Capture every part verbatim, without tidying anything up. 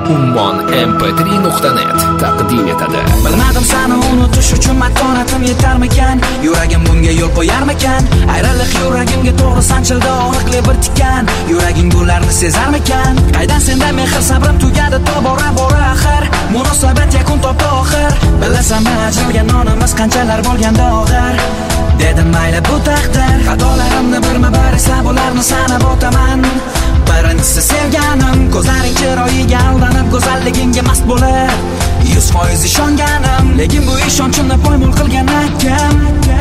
ummon m p tri nuqta net taqdim etadi. Bilmadim seni unutish uchun matonatim yetarmikan, yuragim bunga yo'l qo'yarmikan, ayriliq yuragimga to'g'ri sanchildi og'riqli bir tikan, yuraging bularni sezarmikan, qaydan senda mehr sabrim tugadi tobora bora axir, munosabat yakun topdi oxir, bilasan ajralgan nonimiz qanchalar bo'lganda og'ir, dedim mayli bu taqdir, xatolarimni birma-bir eslab ularni sanab o'taman. Birinchisi sevganim, ko'zlaring chiroyiga aldanib, go'zalligingga mast bo'lib yuz foiz ishonganim, lekin bu ishonchimni poymol qilgan akam.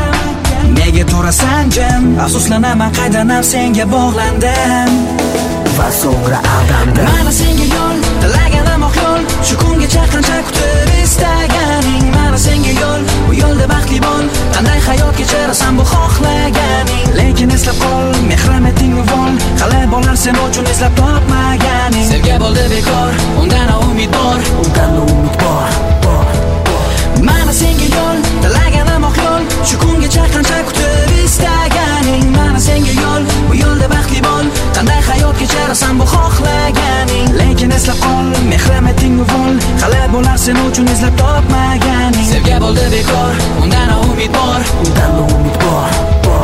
Nega turasan jim, afsuslanaman qaydanam senga bog'landim va so'ngra aldandim. Mana senga yo'l, tilaganim oq yo'l, shu kungacha qancha kutib istaganing. Mana senga yo'l, bu yo'lda baxtli bo'l, qanday hayot kechirasan bu xohlaganing. Lekin eslab qol, mehrimetingni vol, qalay bo'lar sen uchun eslab topmaganing. Sevgi bo'ldi bekor, undan umid bor, undan umid bor, bor. Mana senga yo'l, tilaganim oq yo'l, shu kungacha qancha kutib istaganing. Mana senga yo'l, bu yo'lda baxtli bo'l, qanday hayot kechirasan bu xohlaganing. Lekin eslab qol, mehrimetingni vol, qalay bo'lar sen uchun eslab topmaganing. Sevgi bo'ldi bekor, undan umid bor, undan umid bor, bor.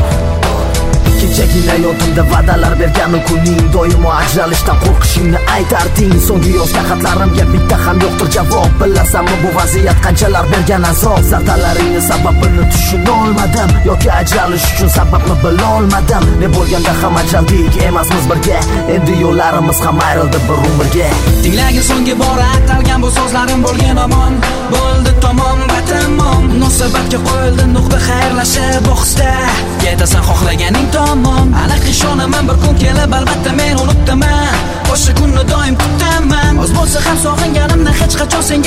Kechagina yodimda va'dalar bergan kuning, doimo ajralishdan qo'rqishingni aytarding. So'nggi yozgan xatlarimga bitta ham yo'qdir javob. Bilasanmi bu vaziyat qanchalar bergan azob? Zardalaringni sababini tushuna olmadim, yoki ajralish uchun sababni bila olmadim. Ne bo'lganda ham ajaldik, emasmiz birga, endi yo'llarimiz ham ayrildi bir umrga. Tinglagin so'nggi bora aytalgan bu so'zlarim bo'lgan omon, bo'ldi tamom va tamom. Munosabatga qo'yildi nuqta, xayrlashib o'xsda ketasan xohlaganing tomon. Aniq ishonaman bir kun kelib albatta men unutaman, o'sha kunni doim kutaman. Oz bo'lsa ham sog'inganimni hech qachon senga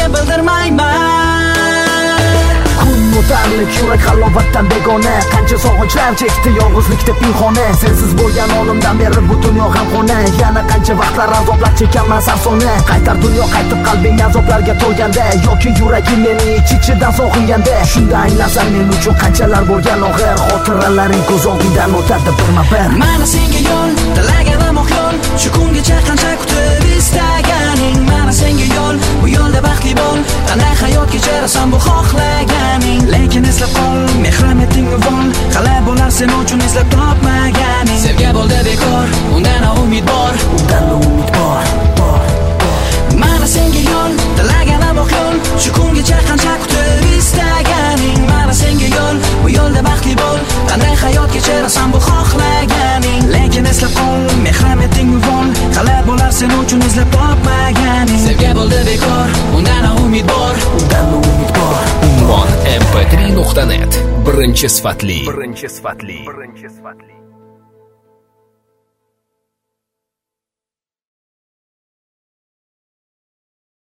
bildirmayman. Kun mutarlik yurak halovatdan begona, qancha sog'inchlar chekdi yolg'izlikda pinhona. Sensiz bo'lgan olimdan beri bu dunyo g'amxona, yana qancha vaqtlar azoblar chekaman sarsona. Qaytar dunyo qaytib qalbing azoblarga to'lganda, yoki yuraging meni ich-ichidan sog'inganda. Shunda anglasan men uchun qanchalar bo'lgan og'ir, xotiralaring ko'z oldingdan o'tadi birma-bir. Mana senga yo'l, tilaganim oq yo'l, shu kungacha qancha kutib istaganing. Mana senga yo'l, bu yo'lda baxtli bo'l, qanday hayot kechirasan bu xohlaganing. Lekin eslab qol, mehrimetingni vol, qalay bo'lar sen uchun eslab topmaganing. Sevgi bo'ldi bekor, undan umid bor, undan umid bor, bor. Mana senga yo'l, tilaganim oq yo'l, shu kungacha qancha kutib istaganing. Mana senga yo'l, bu yo'lda baxtli bo'l, qanday hayot kechirasan bu xohlaganing. Lekin eslab qol, mehrimetingni vol, qalay bo'lar sen uchun eslab topmaganing. Sevgi bo'ldi bekor, undan umid bor, undan umid bor. ummon m p tri nuqta net birinchi sifatli, birinchi sifatli, birinchi sifatli.